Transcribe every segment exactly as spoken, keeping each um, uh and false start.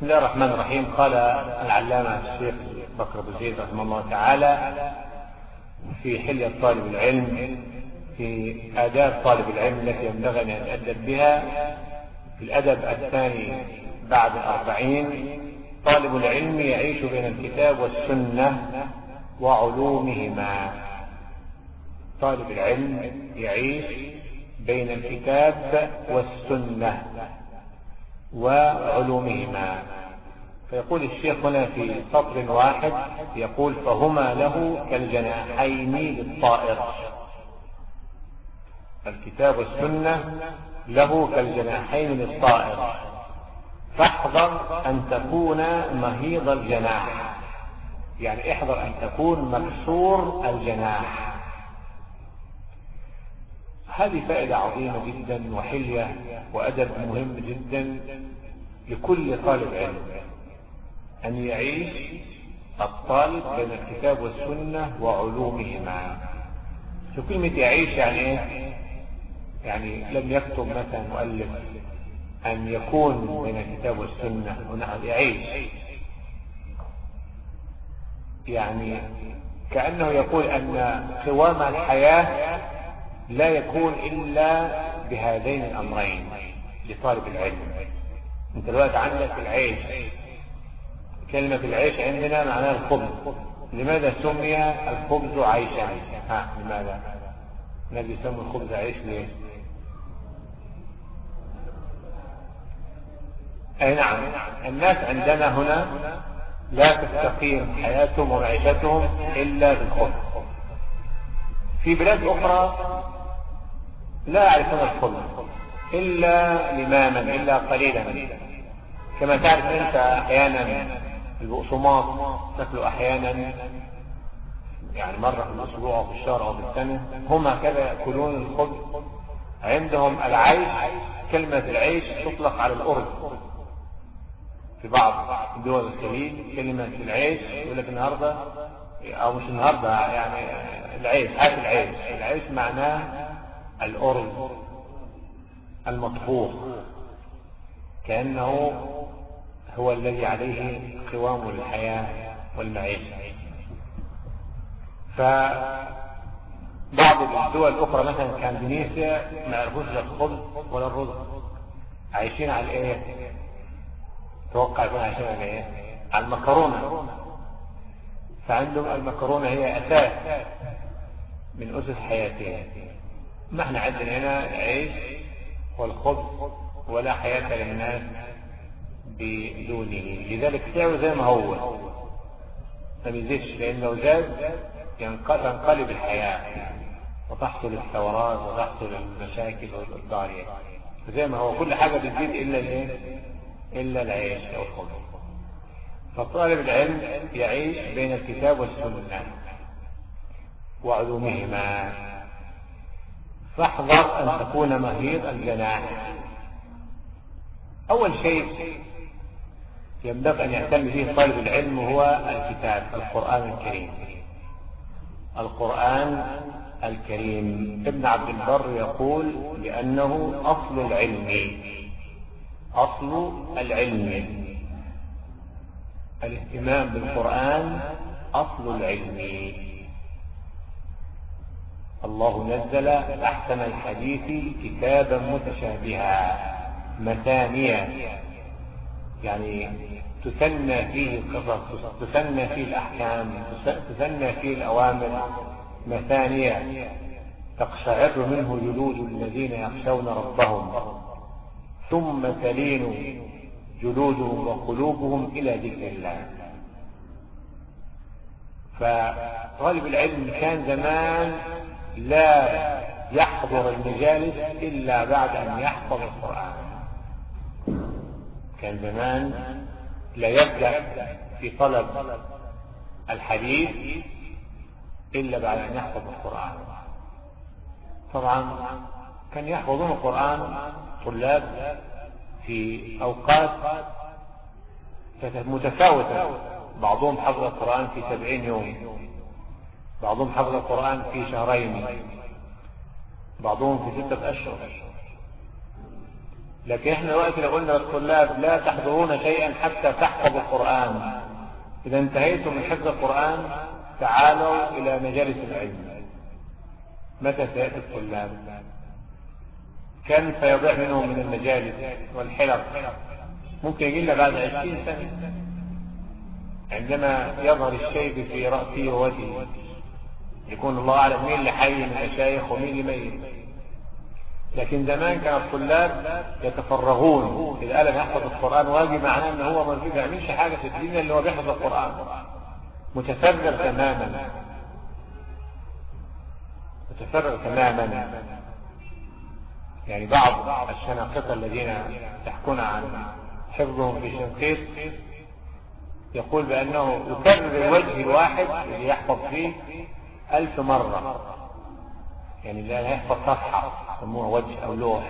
بسم الله الرحمن الرحيم. قال العلامة الشيخ بكر أبو زيد رحمه الله تعالى في حلية طالب العلم في آداب طالب العلم التي ينبغي أن يتأدب بها في الأدب الثاني بعد الأربعين: طالب العلم يعيش بين الكتاب والسنة وعلومهما. طالب العلم يعيش بين الكتاب والسنة وعلومهما. فيقول الشيخ هنا في سطر واحد، يقول: فهما له كالجناحين للطائر. الكتاب والسنة له كالجناحين للطائر، فاحذر أن تكون مهيض الجناح، يعني احذر أن تكون مكسور الجناح. هذه فائدة عظيمة جدا وحلية وأدب مهم جدا لكل طالب علم، أن يعيش الطالب بين الكتاب والسنة وعلومهما. شو كلمة يعيش يعني ايه؟ يعني لم يكتب مثلا مؤلف أن يكون بين الكتاب والسنة، يعيش يعني كأنه يقول أن قوام الحياة لا يكون إلا بهذين الأمرين لطالب العلم. انت دلوقتي عندك العيش، كلمة العيش عندنا معناها الخبز. لماذا سمي الخبز عيشا؟ ها لماذا النبي يسمى الخبز عيش ليه؟ اي نعم، الناس عندنا هنا لا تستقيم حياتهم ومعيشتهم الا بالخبز. في بلاد اخرى لا يعرفون الخبز الا لماما، الا قليلا. كما تعرف انت احيانا البقسماط تاكله احيانا، يعني مرة في الاسبوع او في الشهر او في السنة. هم هكذا يأكلون الخبز. عندهم العيش، كلمة العيش تطلق على الأرز. في بعض دول الخليج كلمة العيش يقول لك النهاردة، او مش النهاردة، يعني العيش، هات العيش. العيش معناه الأرز المطبوخ، كأنه هو الذي عليه قوام الحياة والمعيشة. فبعض الدول الأخرى مثلا كاندونيسيا ما يعرفوش لا الخبز ولا الرز، عايشين على ايه؟ توقع يكون عايشين على ايه؟ على المكرونة. فعندهم المكرونة هي أساس من أسس حياتهم. ما احنا عندنا هنا العيش والخبز ولا حياة للناس بدونه. لذلك سعره زي ما هو ما بيزيدش، لأن لو زاد تنقلب الحياة وتحصل الثورات وتحصل المشاكل والضارية. فزي ما هو كل حاجة بتزيد إلا الايه؟ إلا العيش أو الخبز. فطالب العلم يعيش بين الكتاب والسنة وعلومهما، فاحذر أن تكون مهيض الجناح. أول شيء ينبغي أن يهتم به طالب العلم هو الكتاب، القرآن الكريم. القرآن الكريم ابن عبد البر يقول بأنه أصل العلم. أصل العلم الاهتمام بالقرآن أصل العلم. الله نزل أحسن الحديث كتابا متشابها مثانية، يعني تثنى فيه القصص، تثنى فيه الأحكام، تثنى فيه الأوامر. مثانية تقشعر منه جلود الذين يخشون ربهم ثم تلين جلودهم وقلوبهم إلى ذكر الله. فطالب العلم كان زمان لا يحضر المجالس إلا بعد أن يحفظ القرآن. كان زمان لا يبدأ في طلب الحديث إلا بعد أن يحفظ القرآن. طبعا كان يحفظون القرآن طلاب في أوقات متفاوتة. بعضهم حفظ القرآن في سبعين يوم، بعضهم حفظ القرآن في شهرين، بعضهم في ستة أشهر. لكن احنا دلوقتي لو قلنا للطلاب لا تحضرون شيئا حتى تحفظوا القرآن، إذا انتهيتم من حفظ القرآن تعالوا إلى مجالس العلم، متى سيأتي الطلاب؟ كم سيضيع منهم من المجالس والحلق؟ ممكن يجي لنا بعد عشرين سنة عندما يظهر الشيب في رأسه ووجهه، يكون الله أعلم مين اللي حي من المشايخ ومين اللي ميت. لكن زمان كان الطلاب يتفرغون، إذا قال أنا أحفظ القرآن واجب معناه أنه هو ما بيعملش حاجة في الدنيا اللي هو بيحفظ القرآن، متفرغ تماما متفرغ تماما. يعني بعض الشناقطة الذين يحكون عن حفظهم في شنقيط يقول بأنه يكرر الوجه الواحد اللي يحفظ فيه ألف مرة، يعني لا يحفظ صفحة يسموها وجه أو لوح،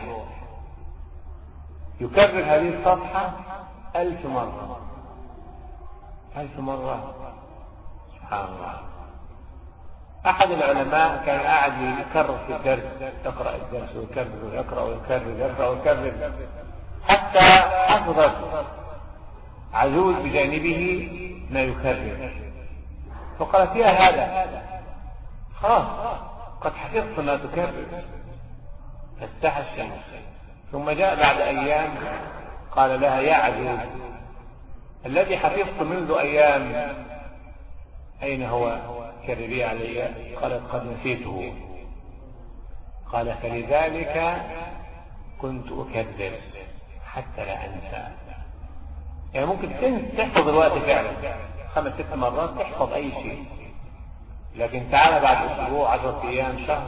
يكرر هذه الصفحة ألف مرة ألف مرة سبحان الله. أحد العلماء كان قاعد يكرر في الدرس، يقرأ الدرس ويكرر ويقرأ ويكرر ويقرأ ويكرر حتى حفظت عجوز بجانبه ما يكرر، فقالت يا هذا خلاص قد حفظت ما تكرر، فاستحى الشمس. ثم جاء بعد أيام قال لها يا عجوز الذي حفظت منذ أيام أين هو؟ كرري علي. قالت قد نسيته. قال فلذلك كنت أكرر حتى لا أنسى. يعني ممكن تحفظ الوقت فعلا خمس ست مرات تحفظ أي شيء، لكن تعال بعد أسبوع عشرة أيام شهر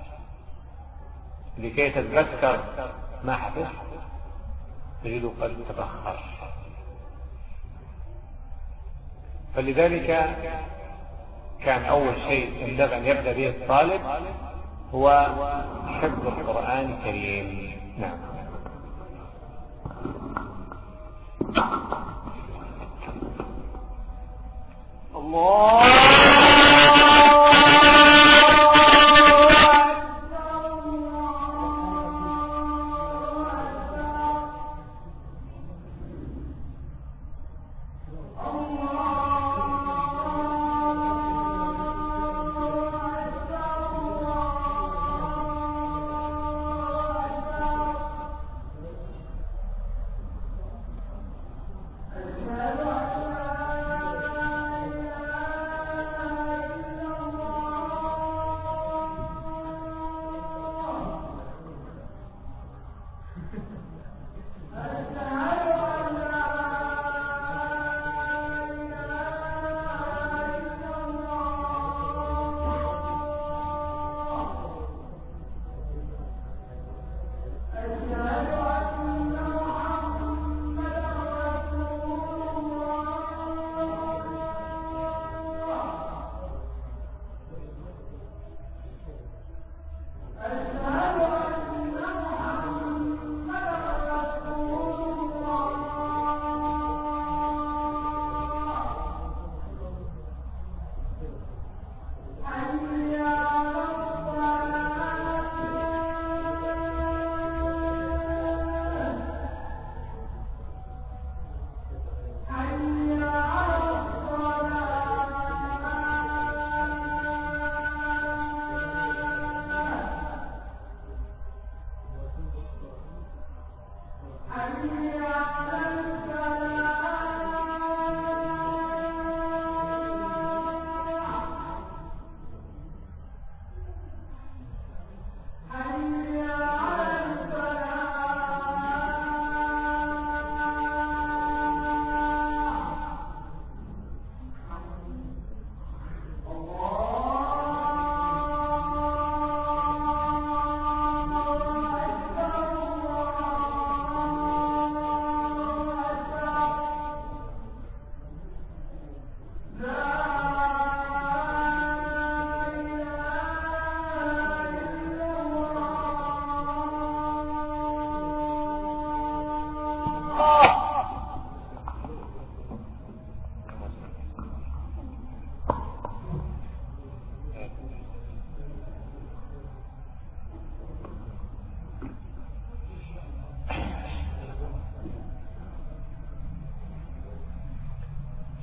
لكي تتذكر ما حفظت تجد قد تتأخر. فلذلك كان أول شيء ينبغي أن يبدأ به الطالب هو حفظ القرآن الكريم. نعم. الله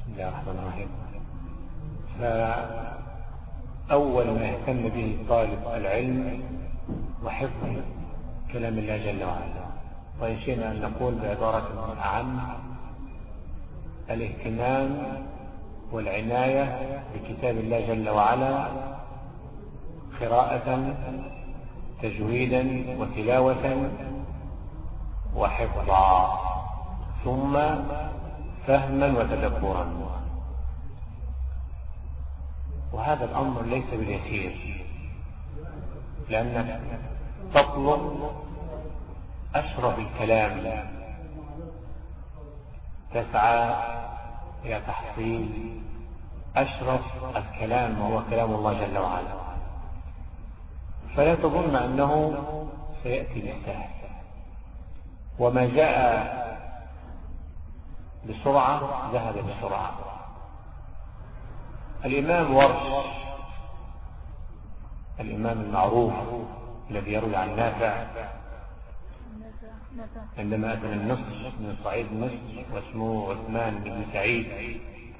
الله الرحمن الرحيم. فأول ما يهتم به طالب العلم وحفظ كلام الله جل وعلا، وإن شئنا أن نقول بعبارة أعم الاهتمام والعناية بكتاب الله جل وعلا قراءة تجويدا وتلاوة وحفظا، ثم فهما وتدبرا. وهذا الأمر ليس باليسير، لأنك تطلب أشرف الكلام، تسعى إلى تحصيل أشرف الكلام وهو كلام الله جل وعلا، فلا تظن أنه سيأتي بالسهل. وما جاء بسرعة ذهب بسرعة. الإمام ورش، الإمام المعروف الذي يروي عن نافع، عندما أتى من مصر من صعيد مصر واسمه عثمان بن سعيد،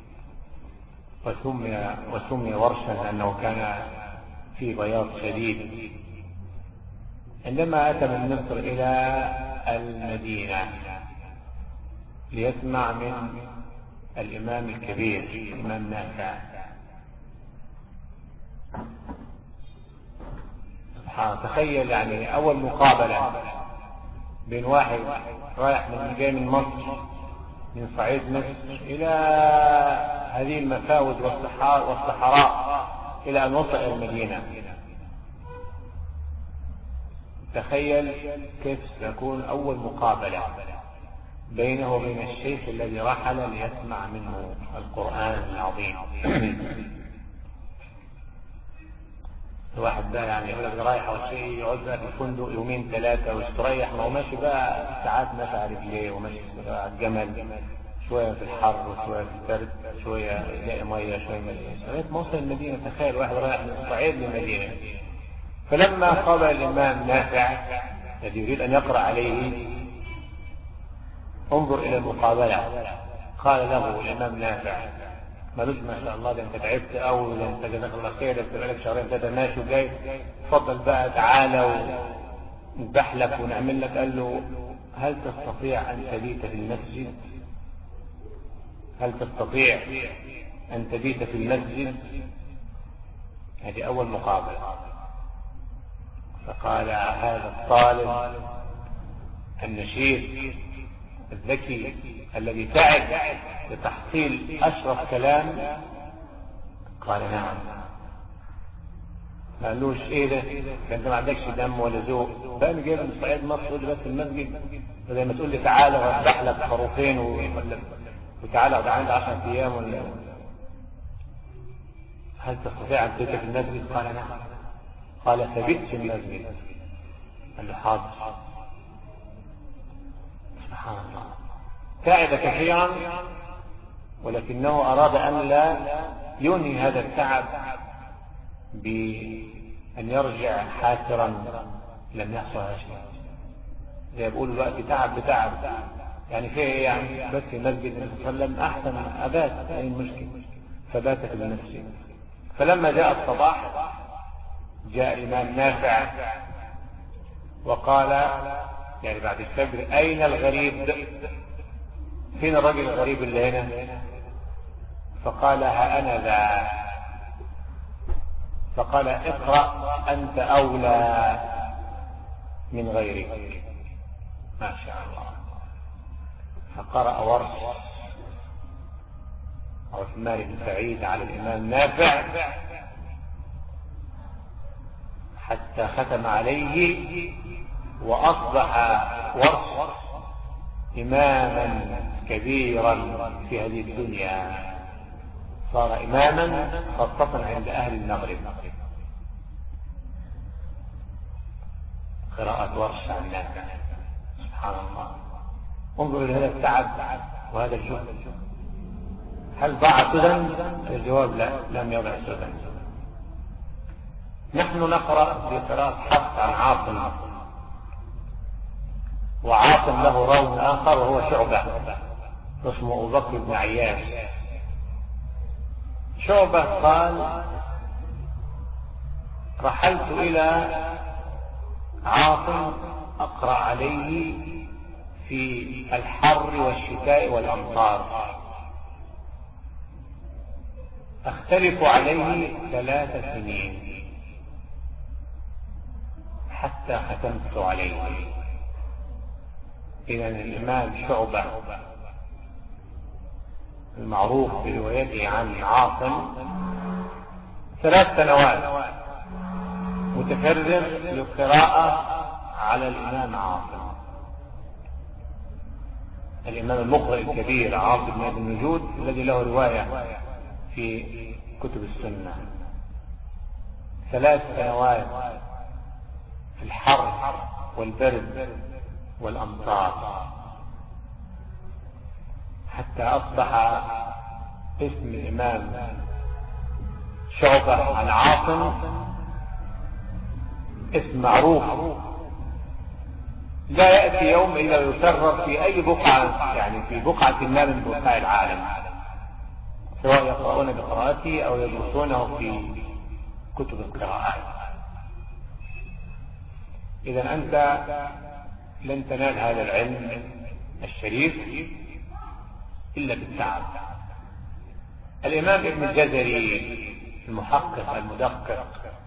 وسمي وسمي ورشا لأنه كان في بياض شديد. عندما أتى من مصر إلى المدينة ليسمع من الإمام الكبير الإمام نافع، سبحان، تخيل يعني أول مقابلة بين واحد رايح من جاي من مصر من صعيد مصر إلى هذه المفاوز والصحراء إلى أن وصل إلى المدينة. تخيل كيف ستكون أول مقابلة بينه وبين الشيخ الذي رحل ليسمع منه القرآن العظيم. الواحد بقى يعني يقول لك رايح أو شيء، يقعد بقى في الفندق يومين ثلاثة ويستريح، ما هو ماشي بقى ساعات ماشي على رجليه وماشي على الجمل، شوية في الحر وشوية في البرد، شوية يلاقي مية شوية مية، لغاية ما وصل المدينة. تخيل واحد رايح من الصعيد للمدينة. فلما قابل الإمام نافع الذي يريد أن يقرأ عليه، انظر إلى المقابلة. قال له الإمام نافع: مالوش ما شاء الله، ده انت تعبت قوي، ده انت جزاك الله خير، ده بتبقى لك شهرين ثلاثة ماشي وجاي، اتفضل بقى تعالى ونذبح لك ونعمل لك. قال له: هل تستطيع أن تبيت في المسجد؟ هل تستطيع أن تبيت في المسجد؟ هذه أول مقابلة. فقال هذا الطالب النشيط الذكي الذي تعب لتحصيل أشرف كلام، قال: نعم. ما قالوش ايه ده، انت ما عندكش دم ولا ذوق، ده انا جايب من صعيد مصر تقول لي بس المسجد، زي ما تقول لي تعالى وافتح لك خروفين وتعالى وده عندي عشرة ايام ولا. هل تستطيع ان تبيت في المسجد؟ قال: نعم. قال: ثبت في المسجد. قال له: حاضر. سبحان الله، تعب كثيرا ولكنه أراد أن لا ينهي هذا التعب بأن يرجع حاسرا لم يحصل شيء. زي بيقولوا الوقت تعب بتعب، يعني فيه ايه يعني؟ بس في مسجد النبي صلى الله عليه وسلم أحسن أبات، أي المشكلة؟ فبات في المسجد. فلما جاء الصباح جاء الإمام نافع وقال يعني بعد الفجر: أين الغريب؟ فين الرجل الغريب اللي هنا؟ فقال: ها أنا ذا. فقال: اقرأ أنت أولى من غيرك. ما شاء الله. فقرأ ورش عثمان بن سعيد على الإمام نافع حتى ختم عليه، وأصبح ورش إماما كبيرا في هذه الدنيا، صار إماما خاصة عند أهل المغرب. قراءة ورش عن نافع، سبحان الله. انظر إلى هذا التعب وهذا الجهد. هل ضاع سدى؟ الجواب لا، لم يضع سدى. نحن نقرأ في قراءة حفص عن عاصم، وعاصم له راو آخر وهو شعبة اسمه أبو بكر بن عياش، شعبة قال رحلت إلى عاصم أقرأ عليه في الحر والشتاء والأمطار، أختلف عليه ثلاث سنين حتى ختمت عليه. إذا الإمام شعبة المعروف بروايته عن عاصم ثلاث سنوات متكرر للقراءة على الإمام عاصم، الإمام المقرئ الكبير عاصم بن أبي النجود الذي له رواية في كتب السنة. ثلاث سنوات في الحر والبرد والأمطار حتى أصبح اسم الإمام شعبة عن عاصم اسم معروف، لا يأتي يوم إلا يكرر في أي بقعة، يعني في بقعة ما من بقاع العالم، سواء يقرؤون بقراءته أو يدرسونه في كتب القراءات. إذا أنت لن تنال هذا العلم الشريف إلا بالتعب. الإمام ابن الجزري المحقق المدقق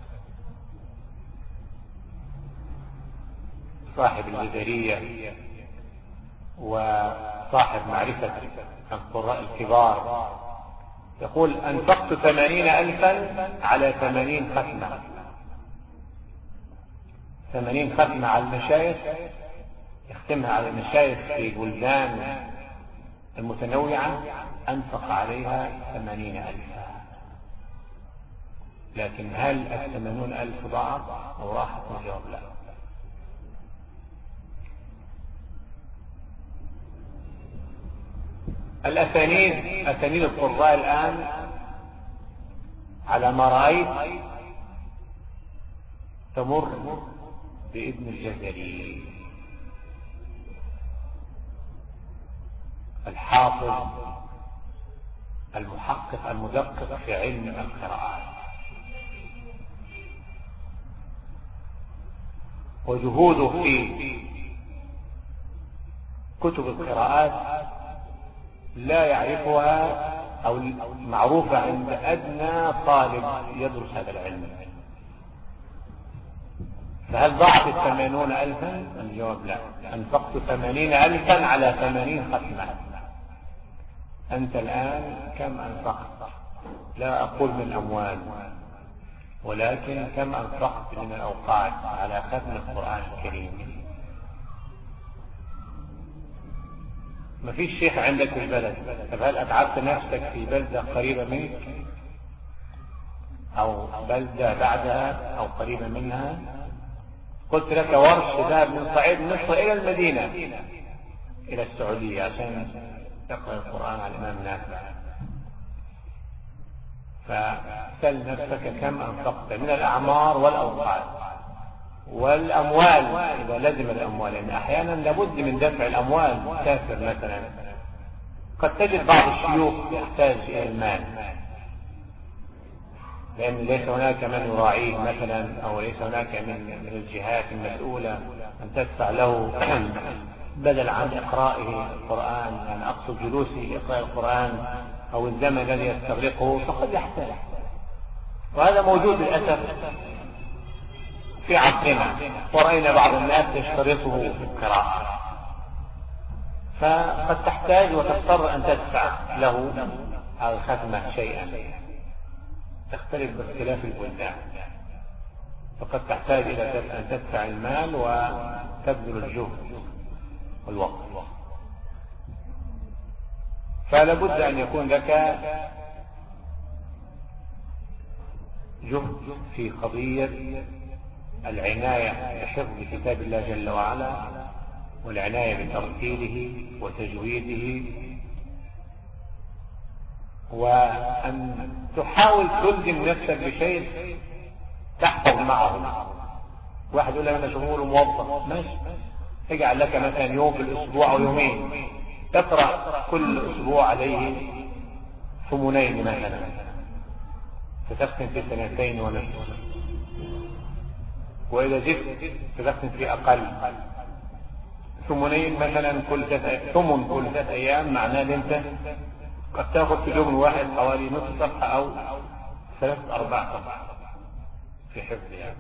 صاحب الجزرية وصاحب معرفة القراء الكبار يقول أنفقت ثمانين ألفا على ثمانين ختمة، ثمانين ختمة على المشايخ يختمها على المشايخ في بلدان المتنوعة، أنفق عليها ثمانين ألفا. لكن هل الثمانون ألف ضاعت أو راحت؟ الجواب لا. الأسانيد، أسانيد القراء الآن على ما رأيت تمر بابن الجزري الحافظ المحقق المدقق في علم القراءات، وجهوده في كتب القراءات لا يعرفها أو معروفة عند أدنى طالب يدرس هذا العلم. فهل ضاعت الثمانون ألفا؟ الجواب لا. أنفقت ثمانين ألفا على ثمانين ختمة. أنت الآن كم أنفقت؟ لا أقول من أموال، ولكن كم أنفقت من الأوقات على ختم القرآن الكريم؟ ما فيش شيخ عندك في البلد، طب هل أتعبت نفسك في بلدة قريبة منك أو بلدة بعدها أو قريبة منها؟ قلت لك ورش ذهب من صعيد مصر إلى المدينة إلى السعودية عشان تقرأ القرآن على الإمام نافع. فسل نفسك كم أنفقت من الأعمار والأوقات والأموال إذا لزم الأموال، لأن يعني أحيانا لابد من دفع الأموال. مسافر مثلا قد تجد بعض الشيوخ يحتاج إلى المال لأن ليس هناك من يراعيه مثلا، أو ليس هناك من من الجهات المسؤولة أن تدفع له بدل عن إقرائه القرآن، يعني أقصد جلوسه لإقراء القرآن أو الزمن الذي يستغرقه، فقد يحتاج. وهذا موجود للأسف في عصرنا، ورأينا بعض الناس يشترطه في القراءة، فقد تحتاج وتضطر أن تدفع له على الختمة شيئا، تختلف باختلاف البلدان، فقد تحتاج إلى أن تدفع المال وتبذل الجهد والوقت. فلا بد أن يكون لك جهد في قضية العناية بحفظ كتاب الله جل وعلا، والعناية بترتيله وتجويده، وأن تحاول تلزم نفسك بشيء تحفظ معه. واحد يقول لك أنا شغول وموظف، ماشي، اجعل لك مثلا يوم في الأسبوع أو يومين تقرأ كل أسبوع عليه ثمنين مثلا، ستختم في سنتين ونصف، وإذا جئت ستختم في أقل. ثمنين مثلا كل ثلاث ثمن كل ثلاث أيام، معناه أن أنت قد تأخذ في اليوم الواحد حوالي نصف صفحة أو ثلاث أربع صفحة في حفظ يعني.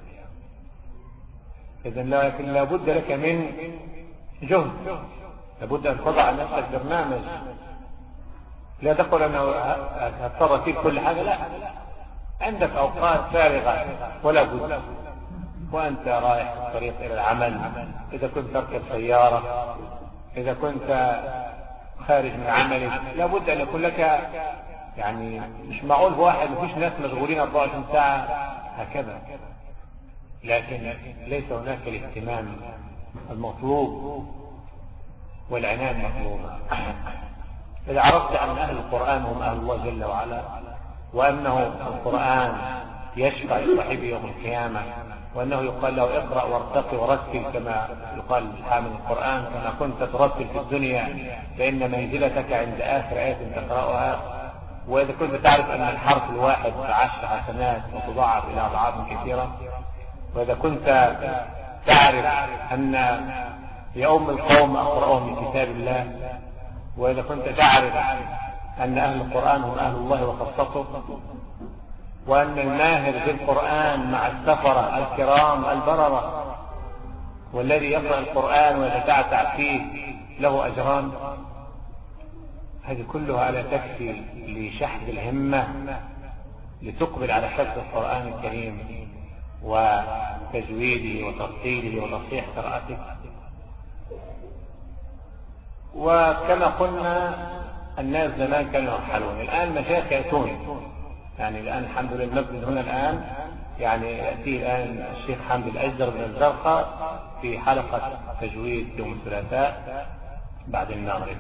إذن لكن لابد لك من جهد، لابد أن تضع نفسك برنامج. لا تقول أنه هضطر فيك كل حاجة، لا، عندك أوقات فارغة ولا بد. وأنت رايح في الطريق إلى العمل، إذا كنت تركب سيارة، إذا كنت خارج من عملك، لابد أن يكون لك يعني، مش معقول بواحد مفيش ناس مشغولين أربعة وعشرين ساعة هكذا، لكن ليس هناك الاهتمام المطلوب والعناية المطلوبة. إذا عرفت أن أهل القرآن هم أهل الله جل وعلا، وأنه القرآن يشفع لصاحبه يوم القيامة، وأنه يقال له اقرأ وارتقي ورتل كما يقال حامل القرآن، كما كنت ترتل في الدنيا فإن منزلتك عند آخر آية تقرأها. وإذا كنت تعرف أن الحرف الواحد بعشر حسنات وتضاعف إلى أضعاف كثيرة، وإذا كنت تعرف أن يا أم القوم أقرأهم من كتاب الله، وإذا كنت تعرف أن أهل القرآن هم أهل الله وخاصته، وأن الماهر بالقرآن مع السفرة الكرام البررة، والذي يقرأ القرآن ويتعتع فيه له أجران، هذه كلها لا تكفي لشحذ الهمة لتقبل على حفظ القرآن الكريم وتجويده وترتيله وتصحيح قراءته. وكما قلنا الناس زمان كانوا يرحلون، الآن مشايخ يأتون، يعني الآن الحمد لله المسجد هنا الآن يعني يأتي الآن الشيخ حمد الأجدر بن الزرقاء في حلقة تجويد يوم الثلاثاء بعد المغرب.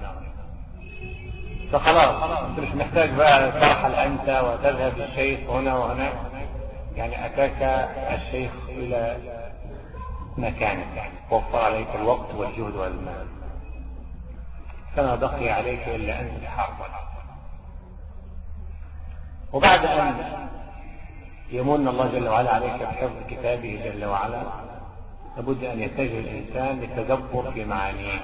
فخلاص انت مش محتاج بقى ترحل انت وتذهب للشيخ هنا وهناك، يعني اتاك الشيخ الى مكانك، يعني وفر عليك الوقت والجهد والمال، فما بقي عليك الا ان تتحرك. وبعد ان يمن الله جل وعلا عليك بحفظ كتابه جل وعلا، لابد ان يتجه الانسان للتدبر في معانيه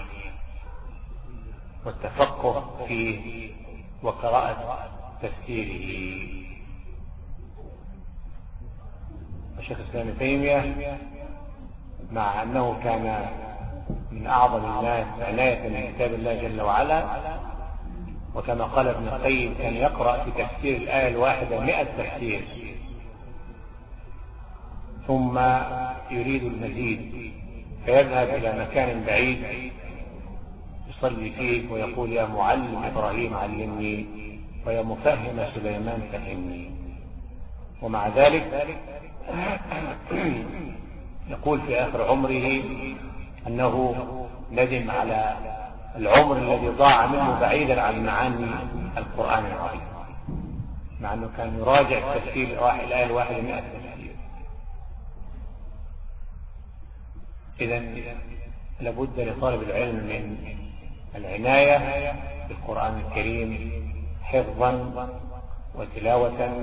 والتفقه فيه وقراءة تفسيره. الشيخ الإسلام ابن تيمية مع أنه كان من أعظم الناس عناية بكتاب الله جل وعلا، وكما قال ابن القيم كان يقرأ في تفسير الآية الواحدة مئة تفسير، ثم يريد المزيد فيذهب إلى مكان بعيد يصلي فيه ويقول يا معلم إبراهيم علمني، ويا مفهم سليمان فهمني. ومع ذلك يقول في آخر عمره أنه ندم على العمر الذي ضاع منه بعيدا عن معاني القرآن العظيم، مع أنه كان يراجع تفسير الآية الواحدة مئة تفسير. إذن لابد لطالب العلم من العناية بالقرآن الكريم حفظا وتلاوة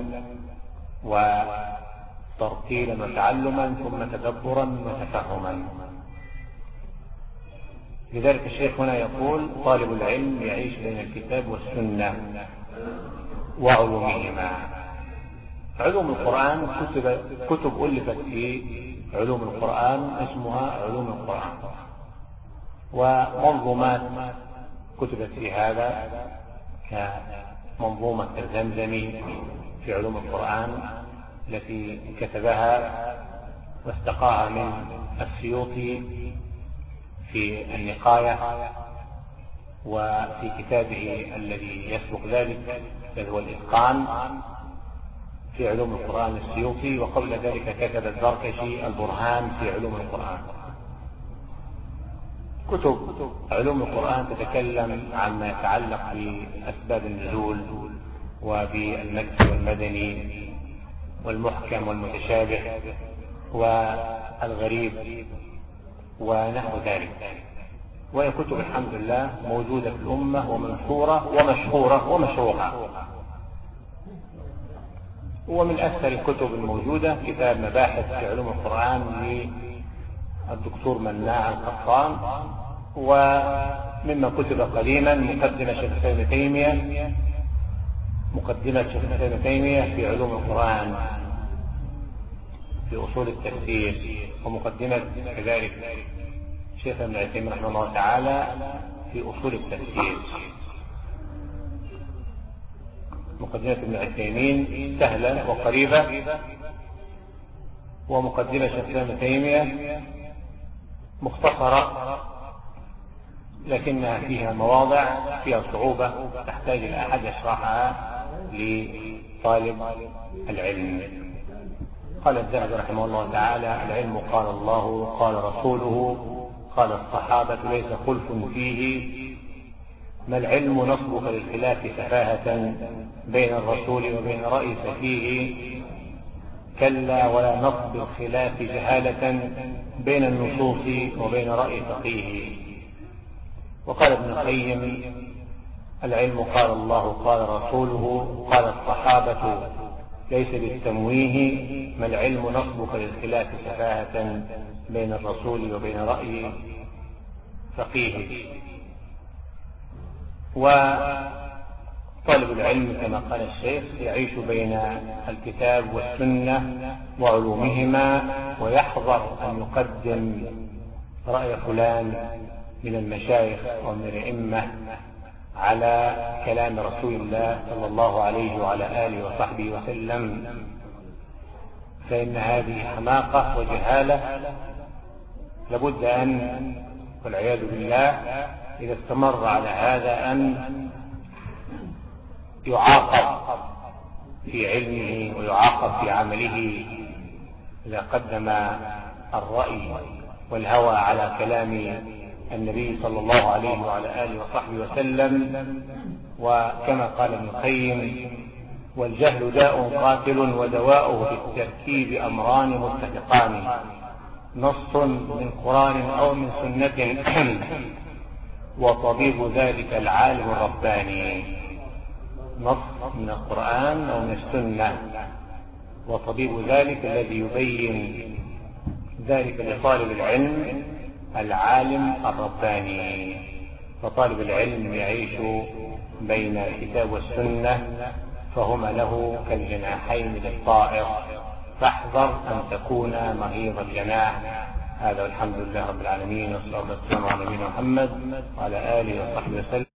وترتيلا وتعلما، ثم تدبرا وتفهما. لذلك الشيخ هنا يقول طالب العلم يعيش بين الكتاب والسنة وعلومهما. علوم القرآن كتب, كتب ألفت في علوم القرآن اسمها علوم القرآن، ومنظومات كتبت في هذا كمنظومة الزمزمي في علوم القرآن التي كتبها واستقاها من السيوطي في النقاية، وفي كتابه الذي يسبق ذلك الذي هو الإتقان في علوم القرآن السيوطي، وقبل ذلك كتب الزركشي البرهان في علوم القرآن. كتب علوم القرآن تتكلم عما يتعلق بأسباب النزول وبالمكي والمدني والمحكم والمتشابه والغريب ونحو ذلك، وهي كتب الحمد لله موجودة في الأمة ومنشورة ومشهورة ومشروحة. ومن أكثر الكتب الموجودة كتاب مباحث في علوم القرآن للدكتور مناع القطان، ومما كتب قديما مقدمة شيخ ابن تيمية مقدمة شيخ ابن تيمية في علوم القرآن في أصول التفسير، ومقدمة كذلك شيخ ابن عثيمين رحمه الله تعالى في أصول التفسير. مقدمة ابن عثيمين سهلة وقريبة، ومقدمة شيخ ابن تيمية مختصرة لكنها فيها مواضع فيها صعوبة تحتاج إلى أحد يشرحها لطالب العلم. قال الذهبي رحمه الله تعالى: العلم قال الله قال رسوله قال الصحابة ليس خلف فيه، ما العلم نصبك للخلاف سفاهة بين الرسول وبين رأي سفيه، كلا ولا نصب الخلاف جهالة بين النصوص وبين رأي فقيه. وقال ابن القيم: العلم قال الله قال رسوله قال الصحابة ليس بالتمويه، ما العلم نصبك للخلاف سفاهة بين الرسول وبين رأي فقيه. وطالب العلم كما قال الشيخ يعيش بين الكتاب والسنة وعلومهما، ويحذر أن يقدم رأي فلان من المشايخ ومن الأئمة على كلام رسول الله صلى الله عليه وعلى آله وصحبه وسلم، فإن هذه حماقة وجهالة لابد أن والعياذ بالله إذا استمر على هذا أن يعاقب في علمه ويعاقب في عمله إذا قدم الرأي والهوى على كلام النبي صلى الله عليه وعلى آله وصحبه وسلم. وكما قال ابن القيم: والجهل داء قاتل ودواؤه في التركيب أمران متفقان، نص من قرآن أو من سنة وطبيب ذلك العالم الرباني. نص من القرآن أو من السنة، وطبيب ذلك الذي يبين ذلك لطالب العلم العالم الرباني. فطالب العلم يعيش بين الكتاب والسنة، فهما له كالجناحين للطائر، فاحذر أن تكون مهيض الجناح. هذا والحمد لله رب العالمين، والصلاة والسلام على نبينا محمد وعلى آله وصحبه وسلم.